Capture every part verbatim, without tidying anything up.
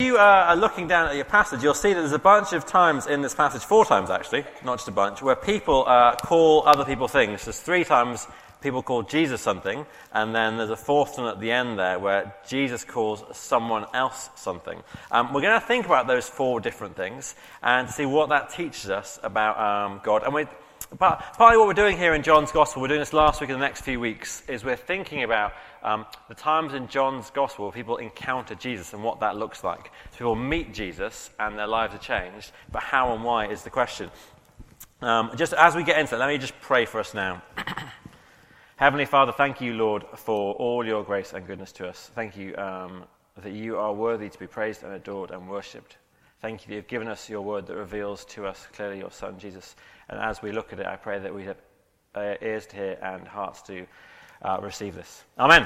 If you uh, are looking down at your passage, you'll see that there's a bunch of times in this passage, four times actually, not just a bunch, where people uh, call other people things. There's three times people call Jesus something, and then there's a fourth one at the end there where Jesus calls someone else something. Um, we're going to think about those four different things and see what that teaches us about um, God. And we But partly what we're doing here in John's Gospel, we're doing this last week and the next few weeks, is we're thinking about um, the times in John's Gospel where people encounter Jesus and what that looks like. So people meet Jesus and their lives are changed, but how and why is the question. Um, just as we get into it, let me just pray for us now. Heavenly Father, thank you, Lord, for all your grace and goodness to us. Thank you um, that you are worthy to be praised and adored and worshipped. Thank you that you've given us your word that reveals to us clearly your Son, Jesus. And as we look at it, I pray that we have uh, ears to hear and hearts to uh, receive this. Amen.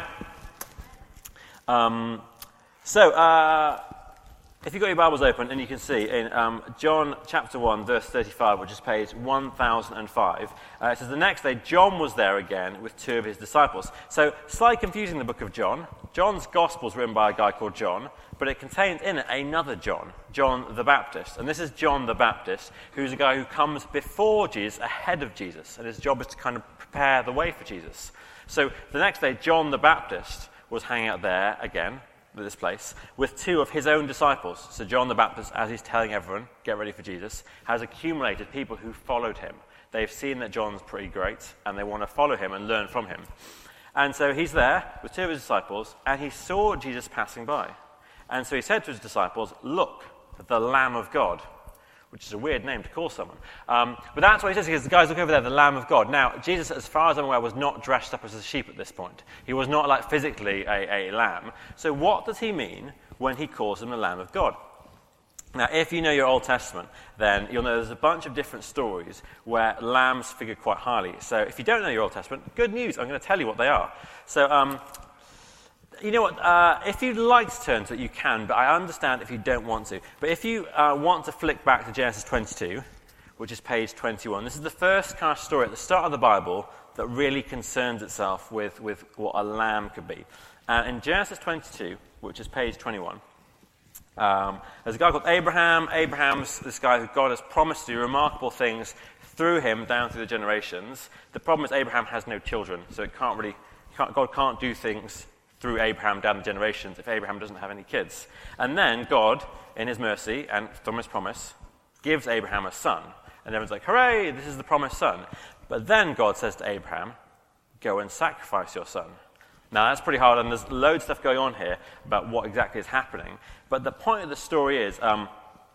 Um, so, uh, if you've got your Bibles open, and you can see in um, John chapter one, verse thirty-five, which is page one thousand five, uh, it says, the next day John was there again with two of his disciples. So, slightly confusing the book of John. John's Gospel is written by a guy called John, but it contains in it another John, John the Baptist. And this is John the Baptist, who's a guy who comes before Jesus, ahead of Jesus, and his job is to kind of prepare the way for Jesus. So, the next day John the Baptist was hanging out there again, this place, with two of his own disciples. So John the Baptist, as he's telling everyone, get ready for Jesus, has accumulated people who followed him. They've seen that John's pretty great, and they want to follow him and learn from him. And so he's there with two of his disciples, and he saw Jesus passing by. And so he said to his disciples, look, the Lamb of God, which is a weird name to call someone. Um, but that's what he says, because the guys look over there, the Lamb of God. Now, Jesus, as far as I'm aware, was not dressed up as a sheep at this point. He was not, like, physically a, a lamb. So what does he mean when he calls him the Lamb of God? Now, if you know your Old Testament, then you'll know there's a bunch of different stories where lambs figure quite highly. So if you don't know your Old Testament, good news, I'm going to tell you what they are. So, um... You know what, uh, if you'd like to turn to it, you can, but I understand if you don't want to. But if you uh, want to flick back to Genesis twenty-two, which is page twenty-one, this is the first kind of story at the start of the Bible that really concerns itself with, with what a lamb could be. And in Genesis twenty-two, which is page twenty-one, um, there's a guy called Abraham. Abraham's this guy who God has promised to do remarkable things through him down through the generations. The problem is Abraham has no children, so it can't really, can't, God can't do things through Abraham down the generations if Abraham doesn't have any kids. And then God, in his mercy and from his promise, gives Abraham a son. And everyone's like, hooray, this is the promised son. But then God says to Abraham, go and sacrifice your son. Now that's pretty hard, and there's loads of stuff going on here about what exactly is happening. But the point of the story is, um,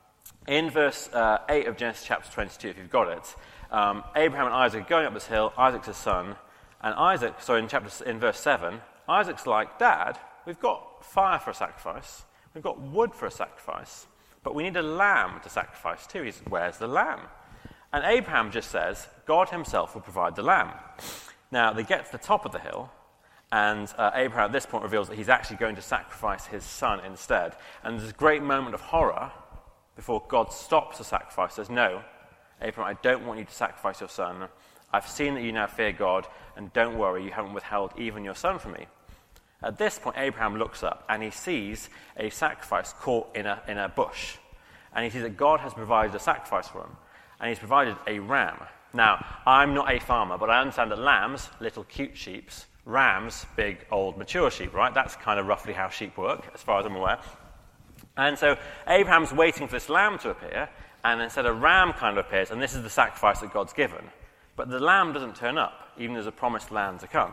in verse uh, eight of Genesis chapter twenty-two, if you've got it, um, Abraham and Isaac are going up this hill, Isaac's his son, and Isaac, sorry, in, chapter, in verse seven, Isaac's like, Dad, we've got fire for a sacrifice, we've got wood for a sacrifice, but we need a lamb to sacrifice too. He says, where's the lamb? And Abraham just says, God himself will provide the lamb. Now, they get to the top of the hill, and uh, Abraham at this point reveals that he's actually going to sacrifice his son instead. And there's a great moment of horror before God stops the sacrifice, says, no, Abraham, I don't want you to sacrifice your son. I've seen that you now fear God, and don't worry, you haven't withheld even your son from me. At this point, Abraham looks up, and he sees a sacrifice caught in a, in a bush. And he sees that God has provided a sacrifice for him, and he's provided a ram. Now, I'm not a farmer, but I understand that lambs, little cute sheep, rams, big, old, mature sheep, right? That's kind of roughly how sheep work, as far as I'm aware. And so Abraham's waiting for this lamb to appear, and instead a ram kind of appears, and this is the sacrifice that God's given. But the lamb doesn't turn up, even as a promised land to come.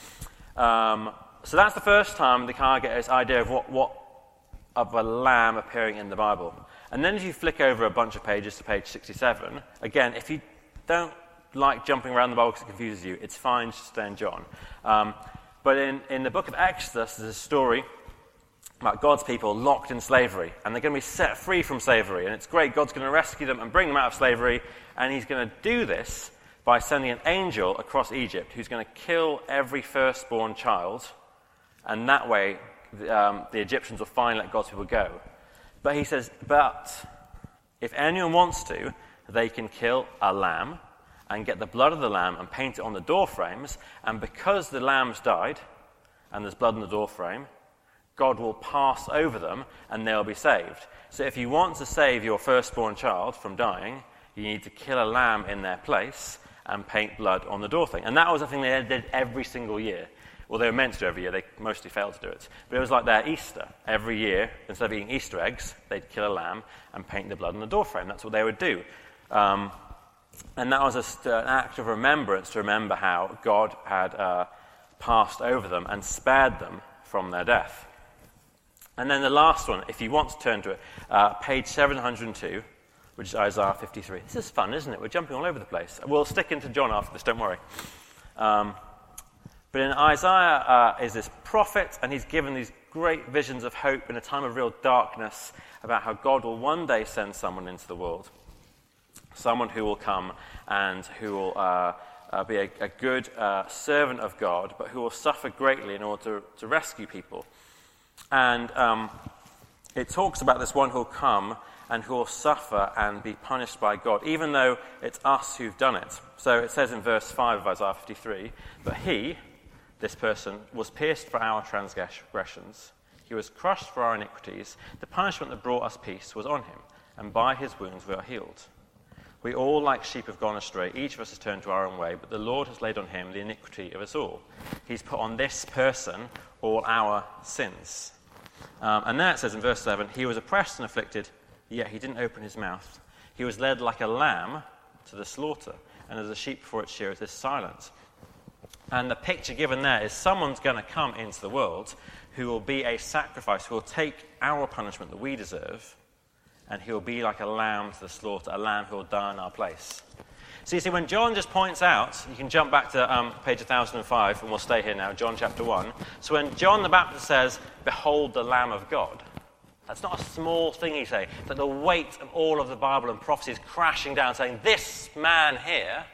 Um... So that's the first time they kind of get this idea of what, what of a lamb appearing in the Bible. And then if you flick over a bunch of pages to page sixty-seven, again, if you don't like jumping around the Bible because it confuses you, it's fine, just stay in John. Um, but in, in the book of Exodus, there's a story about God's people locked in slavery, and they're going to be set free from slavery. And it's great, God's going to rescue them and bring them out of slavery, and he's going to do this by sending an angel across Egypt who's going to kill every firstborn child. And that way, um, the Egyptians will finally let God's people go. But he says, but if anyone wants to, they can kill a lamb and get the blood of the lamb and paint it on the door frames. And because the lamb's died and there's blood on the door frame, God will pass over them and they'll be saved. So if you want to save your firstborn child from dying, you need to kill a lamb in their place and paint blood on the door thing. And that was a thing they did every single year. Well, they were meant to do every year. They mostly failed to do it. But it was like their Easter. Every year, instead of eating Easter eggs, they'd kill a lamb and paint the blood on the door frame. That's what they would do. Um, and that was a, an act of remembrance to remember how God had uh, passed over them and spared them from their death. And then the last one, if you want to turn to it, uh, page seven hundred two, which is Isaiah fifty-three. This is fun, isn't it? We're jumping all over the place. We'll stick into John after this, don't worry. Um, but in Isaiah uh, is this prophet, and he's given these great visions of hope in a time of real darkness about how God will one day send someone into the world. Someone who will come and who will uh, uh, be a, a good uh, servant of God, but who will suffer greatly in order to, to rescue people. And um, it talks about this one who will come and who will suffer and be punished by God, even though it's us who've done it. So it says in verse five of Isaiah fifty-three, but he, this person, was pierced for our transgressions. He was crushed for our iniquities. The punishment that brought us peace was on him, and by his wounds we are healed. We all like sheep have gone astray. Each of us has turned to our own way, but the Lord has laid on him the iniquity of us all. He's put on this person all our sins. Um, and then it says in verse seven, he was oppressed and afflicted, yet he didn't open his mouth. He was led like a lamb to the slaughter, and as a sheep before its shearers is silent. And the picture given there is someone's going to come into the world who will be a sacrifice, who will take our punishment that we deserve, and he will be like a lamb to the slaughter, a lamb who will die in our place. So you see, when John just points out, you can jump back to um, page one thousand five, and we'll stay here now, John chapter one. So when John the Baptist says, behold the Lamb of God, that's not a small thing he's saying, but the weight of all of the Bible and prophecy is crashing down, saying, this man here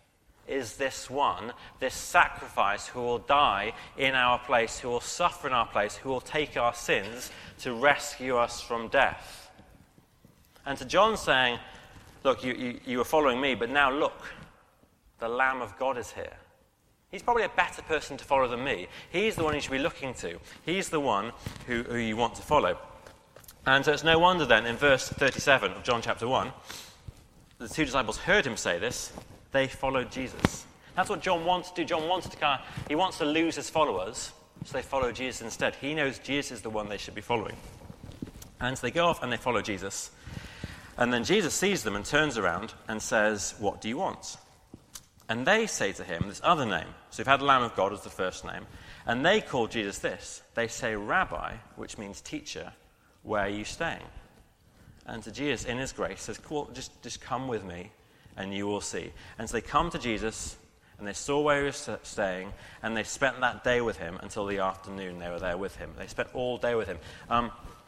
is this one, this sacrifice who will die in our place, who will suffer in our place, who will take our sins to rescue us from death. And to John saying, look, you, you, you were following me, but now look, the Lamb of God is here. He's probably a better person to follow than me. He's the one you should be looking to. He's the one who, who you want to follow. And so it's no wonder then, in verse thirty-seven of John chapter one, the two disciples heard him say this. They followed Jesus. That's what John wants to do. John wants to kind of, he wants to lose his followers, so they follow Jesus instead. He knows Jesus is the one they should be following. And so they go off and they follow Jesus. And then Jesus sees them and turns around and says, what do you want? And they say to him this other name. So we've had the Lamb of God as the first name. And they call Jesus this. They say, Rabbi, which means teacher, where are you staying? And to Jesus, in his grace, says, cool, just, just come with me and you will see. And so they come to Jesus and they saw where he was staying and they spent that day with him until the afternoon they were there with him. They spent all day with him. Um,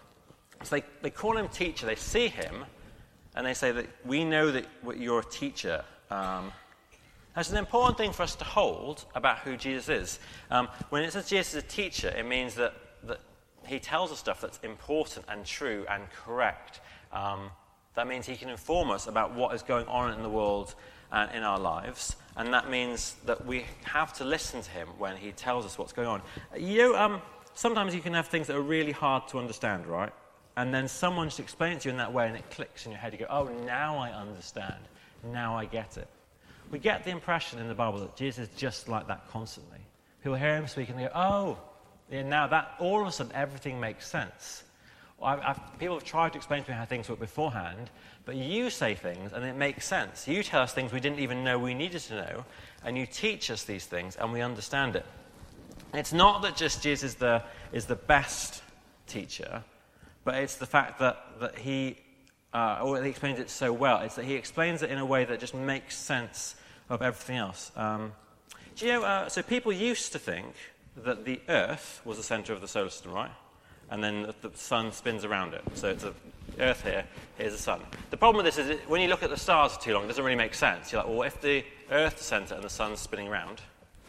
so they, they call him teacher. They see him. And they say that we know that you're a teacher. Um, that's an important thing for us to hold about who Jesus is. Um, when it says Jesus is a teacher, it means that, that he tells us stuff that's important and true and correct. Um, that means he can inform us about what is going on in the world and in our lives. And that means that we have to listen to him when he tells us what's going on. You know, um, sometimes you can have things that are really hard to understand, right? And then someone just explains it to you in that way and it clicks in your head. You go, oh, now I understand. Now I get it. We get the impression in the Bible that Jesus is just like that constantly. People hear him speak and they go, oh, yeah, now that all of a sudden everything makes sense. I've, I've, people have tried to explain to me how things work beforehand, but you say things and it makes sense. You tell us things we didn't even know we needed to know, and you teach us these things and we understand it. It's not that just Jesus is the, is the best teacher, but it's the fact that, that he, uh, or he explains it so well. It's that he explains it in a way that just makes sense of everything else. Um, do you know, uh, so people used to think that the Earth was the center of the solar system, right? And then the sun spins around it. So it's the Earth here, here's the sun. The problem with this is that when you look at the stars for too long, it doesn't really make sense. You're like, well, if the Earth's the center and the sun's spinning around,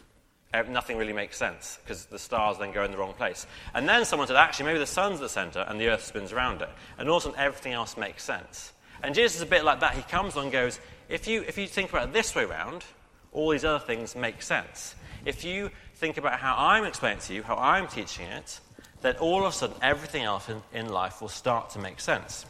nothing really makes sense, because the stars then go in the wrong place. And then someone said, actually, maybe the sun's the center and the earth spins around it. And all of a sudden, everything else makes sense. And Jesus is a bit like that. He comes along and goes, if you, if you think about it this way around, all these other things make sense. If you think about how I'm explaining it to you, how I'm teaching it, then all of a sudden everything else in, in life will start to make sense.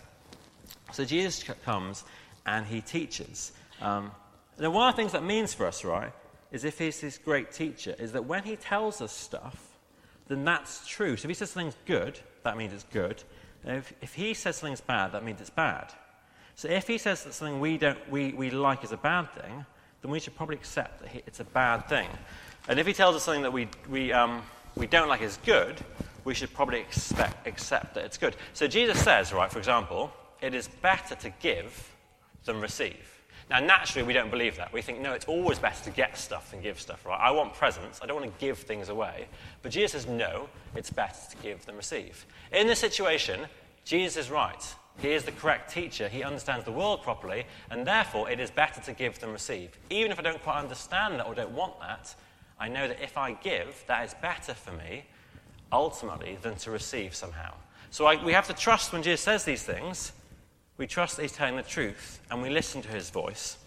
So Jesus comes and he teaches. Um, now one of the things that means for us, right, is if he's this great teacher, is that when he tells us stuff, then that's true. So if he says something's good, that means it's good. And if, if he says something's bad, that means it's bad. So if he says that something we don't we, we like is a bad thing, then we should probably accept that he, it's a bad thing. And if he tells us something that we we um, we don't like is good, we should probably expect, accept that it's good. So Jesus says, right, for example, it is better to give than receive. Now, naturally, we don't believe that. We think, no, it's always better to get stuff than give stuff, right? I want presents. I don't want to give things away. But Jesus says, no, it's better to give than receive. In this situation, Jesus is right. He is the correct teacher. He understands the world properly, and therefore it is better to give than receive. Even if I don't quite understand that or don't want that, I know that if I give, that is better for me, ultimately, than to receive somehow. So I, we have to trust when Jesus says these things. We trust that he's telling the truth, and we listen to his voice.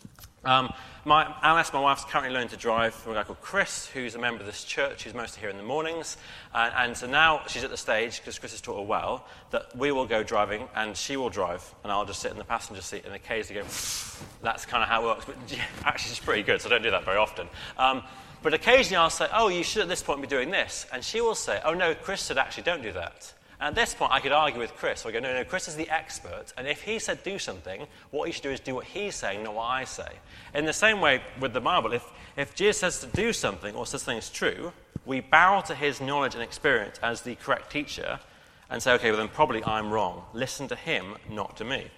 Um, my, Alice, my wife's currently learning to drive from a guy called Chris, who's a member of this church, who's mostly here in the mornings. And, and so now she's at the stage, because Chris has taught her well, that we will go driving, and she will drive, and I'll just sit in the passenger seat and occasionally go, that's kind of how it works. But actually, she's pretty good, so I don't do that very often. Um, but occasionally I'll say, oh, you should at this point be doing this. And she will say, oh, no, Chris said, actually, don't do that. At this point, I could argue with Chris. I go, no, no, Chris is the expert, and if he said do something, what you should do is do what he's saying, not what I say. In the same way with the Bible, if, if Jesus says to do something or says something is true, we bow to his knowledge and experience as the correct teacher and say, okay, well then probably I'm wrong. Listen to him, not to me.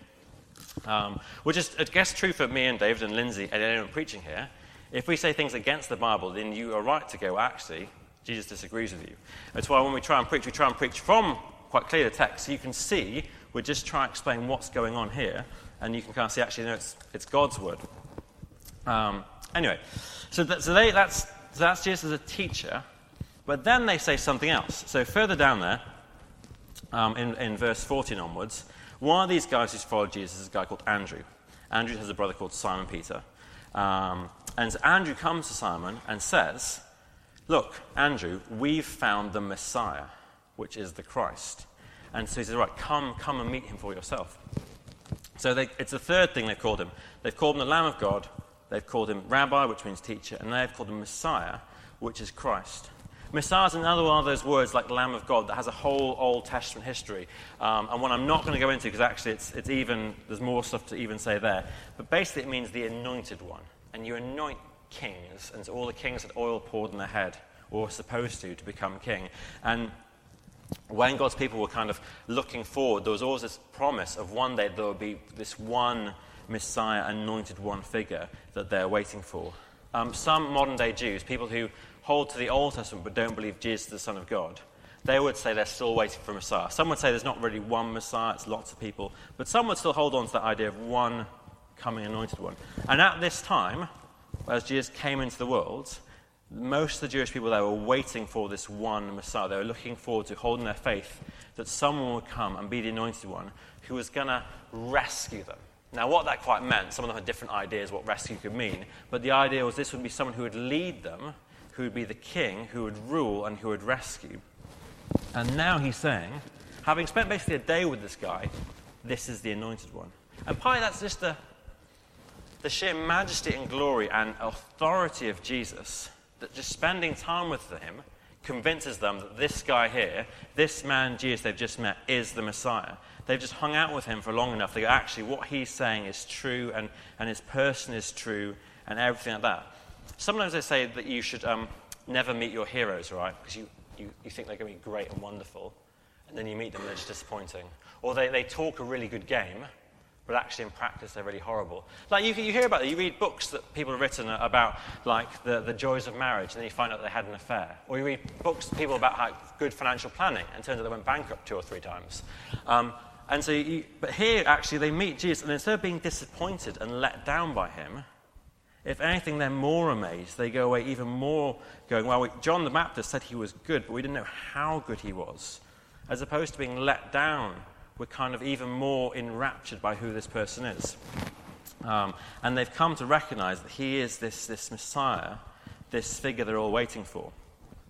Um, which is, I guess, true for me and David and Lindsay and anyone preaching here. If we say things against the Bible, then you are right to go, actually, Jesus disagrees with you. That's why when we try and preach, we try and preach from quite clear the text, so you can see, we're just trying to explain what's going on here, and you can kind of see, actually, no, it's, it's God's word. Um, anyway, so, that, so, they, that's, so that's Jesus as a teacher, but then they say something else. So further down there, um, in, in verse fourteen onwards, one of these guys who's followed Jesus is a guy called Andrew. Andrew has a brother called Simon Peter. Um, and so Andrew comes to Simon and says, look, Andrew, we've found the Messiah, which is the Christ. And so he says, right, come, come and meet him for yourself. So they, it's the third thing they've called him. They've called him the Lamb of God, they've called him Rabbi, which means teacher, and they've called him Messiah, which is Christ. Messiah is another one of those words like Lamb of God that has a whole Old Testament history, um, and one I'm not going to go into because actually it's, it's even, there's more stuff to even say there. But basically it means the anointed one, and you anoint kings, and so all the kings had oil poured on their head, or were supposed to, to become king. And when God's people were kind of looking forward, there was always this promise of one day there would be this one Messiah, anointed one figure that they're waiting for. Um, some modern-day Jews, people who hold to the Old Testament but don't believe Jesus is the Son of God, they would say they're still waiting for a Messiah. Some would say there's not really one Messiah, it's lots of people. But some would still hold on to that idea of one coming anointed one. And at this time, as Jesus came into the world, most of the Jewish people there were waiting for this one Messiah. They were looking forward to holding their faith that someone would come and be the anointed one who was going to rescue them. Now, what that quite meant, some of them had different ideas what rescue could mean, but the idea was this would be someone who would lead them, who would be the king, who would rule, and who would rescue. And now he's saying, having spent basically a day with this guy, this is the anointed one. And partly that's just the, the sheer majesty and glory and authority of Jesus, that just spending time with him convinces them that this guy here, this man Jesus they've just met, is the Messiah. They've just hung out with him for long enough. They go, actually, what he's saying is true, and, and his person is true, and everything like that. Sometimes they say that you should um, never meet your heroes, right? Because you, you, you think they're going to be great and wonderful, and then you meet them and they're just disappointing. Or they, they talk a really good game, but actually in practice they're really horrible. Like you, you hear about it, you read books that people have written about, like the, the joys of marriage, and then you find out they had an affair. Or you read books people about how good financial planning, and it turns out they went bankrupt two or three times. Um, and so, you, but here actually they meet Jesus, and instead of being disappointed and let down by him, if anything, they're more amazed. They go away even more going, well, we, John the Baptist said he was good, but we didn't know how good he was. As opposed to being let down, we're kind of even more enraptured by who this person is. Um, and they've come to recognize that he is this, this Messiah, this figure they're all waiting for.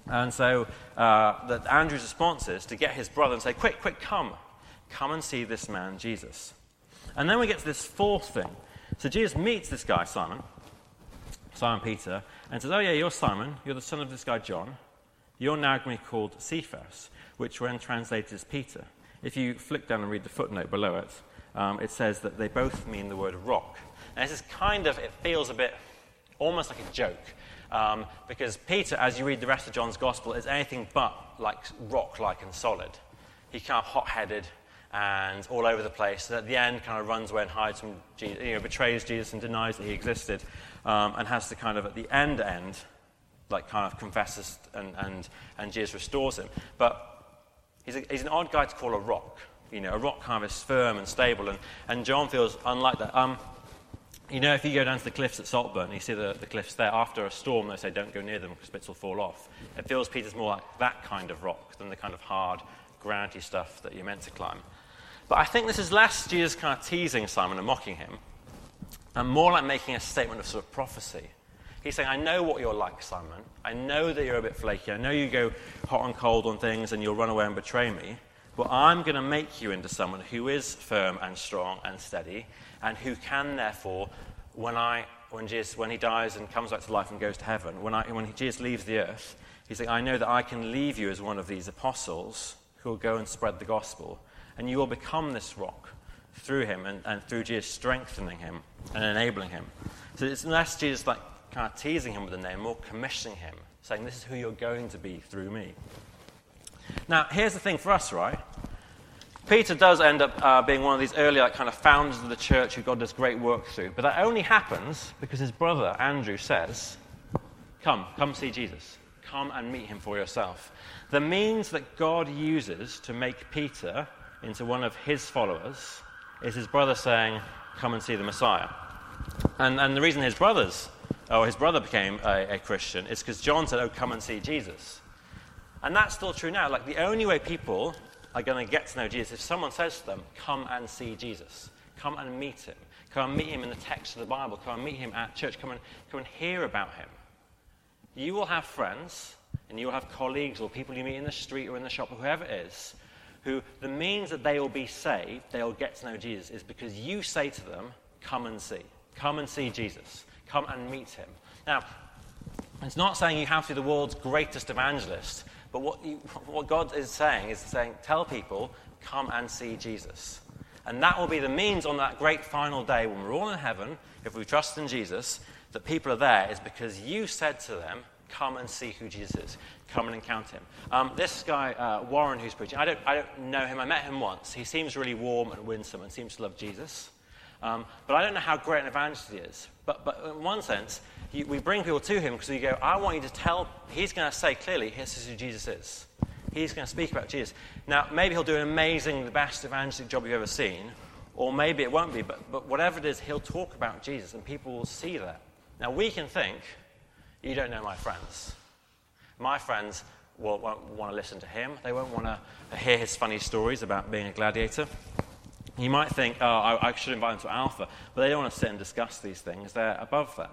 And so uh, that Andrew's response is to get his brother and say, quick, quick, come. Come and see this man, Jesus. And then we get to this fourth thing. So Jesus meets this guy, Simon, Simon Peter, and says, oh yeah, you're Simon. You're the son of this guy, John. You're now going to be called Cephas, which when translated is Peter. If you flick down and read the footnote below it, um, it says that they both mean the word rock. And this is kind of, it feels a bit almost like a joke. Um, because Peter, as you read the rest of John's Gospel, is anything but like rock-like and solid. He's kind of hot-headed and all over the place. And at the end, kind of runs away and hides from Jesus, you know, betrays Jesus and denies that he existed, um, and has to kind of at the end end, like kind of confesses and and and Jesus restores him. But he's a, he's an odd guy to call a rock. You know, a rock kind of is firm and stable, and and John feels unlike that. Um, You know, if you go down to the cliffs at Saltburn and you see the, the cliffs there, after a storm, they say don't go near them because bits will fall off. It feels Peter's more like that kind of rock than the kind of hard, granity stuff that you're meant to climb. But I think this is less Jesus kind of teasing Simon and mocking him, and more like making a statement of sort of prophecy. He's saying, I know what you're like, Simon. I know that you're a bit flaky. I know you go hot and cold on things and you'll run away and betray me. But I'm going to make you into someone who is firm and strong and steady, and who can, therefore, when I, when Jesus, when he dies and comes back to life and goes to heaven, when I, when he, Jesus leaves the earth, he's saying, I know that I can leave you as one of these apostles who will go and spread the gospel, and you will become this rock through him, and, and through Jesus strengthening him and enabling him. So it's less Jesus like kind of teasing him with a name, more commissioning him, saying, this is who you're going to be through me. Now, here's the thing for us, right? Peter does end up uh, being one of these early like, kind of founders of the church who God does great work through. But that only happens because his brother, Andrew, says, come, come see Jesus. Come and meet him for yourself. The means that God uses to make Peter into one of his followers is his brother saying, come and see the Messiah. And, and the reason his brothers, or his brother became a, a Christian is because John said, oh, come and see Jesus. And that's still true now. Like the only way people are going to get to know Jesus if someone says to them, come and see Jesus. Come and meet him. Come and meet him in the text of the Bible. Come and meet him at church. Come and, come and hear about him. You will have friends, and you will have colleagues or people you meet in the street or in the shop or whoever it is, who the means that they will be saved, they will get to know Jesus, is because you say to them, come and see. Come and see Jesus. Come and meet him. Now, it's not saying you have to be the world's greatest evangelist, but what, you, what God is saying is saying, tell people, come and see Jesus. And that will be the means on that great final day when we're all in heaven, if we trust in Jesus, that people are there is because you said to them, come and see who Jesus is. Come and encounter him. Um, this guy, uh, Warren, who's preaching, I don't, I don't know him. I met him once. He seems really warm and winsome and seems to love Jesus. Um, but I don't know how great an evangelist he is. But, but in one sense, you, we bring people to him because we go, I want you to tell, he's going to say clearly, this is who Jesus is. He's going to speak about Jesus. Now, maybe he'll do an amazing, the best evangelistic job you've ever seen, or maybe it won't be, but, but whatever it is, he'll talk about Jesus, and people will see that. Now, we can think, you don't know my friends. My friends won't, won't want to listen to him. They won't want to hear his funny stories about being a gladiator. You might think, oh, I, I should invite them to Alpha, but they don't want to sit and discuss these things. They're above that.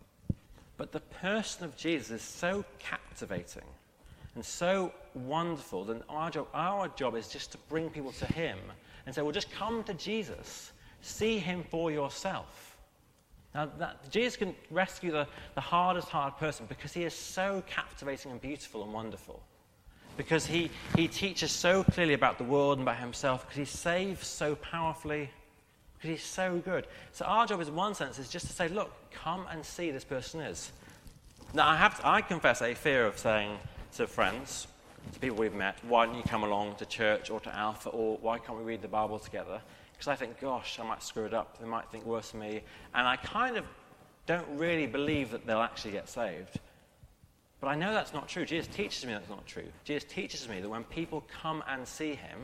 But the person of Jesus is so captivating and so wonderful that our job, our job is just to bring people to him and say, well, just come to Jesus. See him for yourself. Now, that, Jesus can rescue the, the hardest hard person because he is so captivating and beautiful and wonderful. Because he, he teaches so clearly about the world and about himself, because he saves so powerfully, because he's so good. So our job, in one sense, is just to say, look, come and see this person is. Now, I have to, I confess a fear of saying to friends, to people we've met, why don't you come along to church or to Alpha, or why can't we read the Bible together? Because I think, gosh, I might screw it up. They might think worse of me. And I kind of don't really believe that they'll actually get saved. But I know that's not true. Jesus teaches me that's not true. Jesus teaches me that when people come and see him,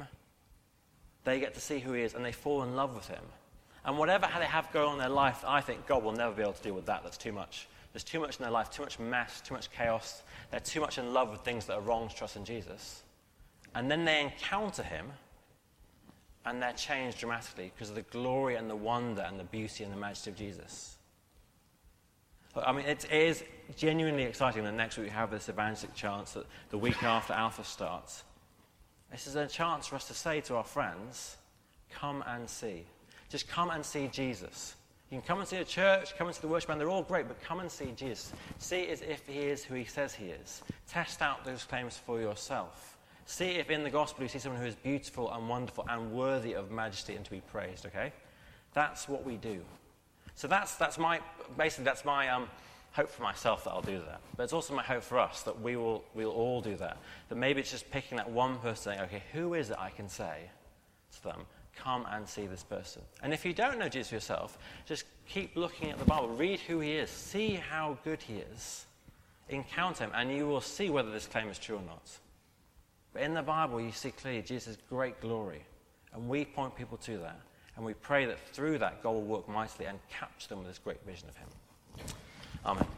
they get to see who he is and they fall in love with him. And whatever they have going on in their life, I think God will never be able to deal with that. That's too much. There's too much in their life, too much mess, too much chaos. They're too much in love with things that are wrong to trust in Jesus. And then they encounter him and they're changed dramatically because of the glory and the wonder and the beauty and the majesty of Jesus. I mean, it is genuinely exciting that next week we have this evangelistic chance, that the week after Alpha starts. This is a chance for us to say to our friends, come and see. Just come and see Jesus. You can come and see a church, come and see the worship band, they're all great, but come and see Jesus. See as if he is who he says he is. Test out those claims for yourself. See if in the gospel you see someone who is beautiful and wonderful and worthy of majesty and to be praised, okay? That's what we do. So that's that's my, basically that's my um, hope for myself that I'll do that. But it's also my hope for us that we will we'll all do that. That maybe it's just picking that one person saying, okay, who is it I can say to them, come and see this person. And if you don't know Jesus for yourself, just keep looking at the Bible. Read who he is. See how good he is. Encounter him, and you will see whether this claim is true or not. But in the Bible, you see clearly Jesus' great glory. And we point people to that. And we pray that through that, God will work mightily and capture them with this great vision of him. Amen.